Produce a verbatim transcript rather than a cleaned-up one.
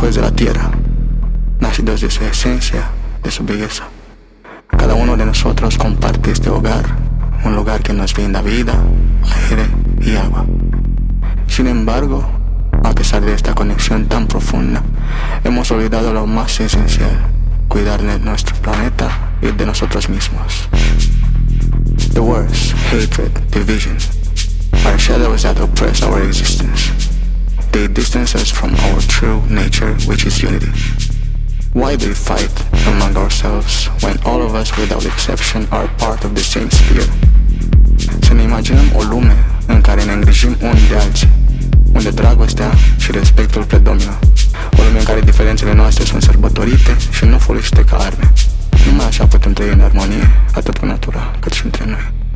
después de la tierra, nacidos de su esencia, de su belleza. Cada uno de nosotros comparte este hogar, un lugar que nos brinda vida, aire y agua. Sin embargo, a pesar de esta conexión tan profunda, hemos olvidado lo más esencial: cuidar de nuestro planeta y de nosotros mismos. The wars, hatred, division are shadows that oppress our existence. They distance us from our true nature, which is unity. Why do we fight among ourselves when all of us, without exception, are part of the same sphere? Să ne imaginăm o lume în care ne îngrijim unii de alții, unde dragostea și respectul predomină. O lume în care diferențele noastre sunt sărbătorite și nu folosite ca arme. Numai așa putem trăi în armonie, atât cu natura, cât și între noi.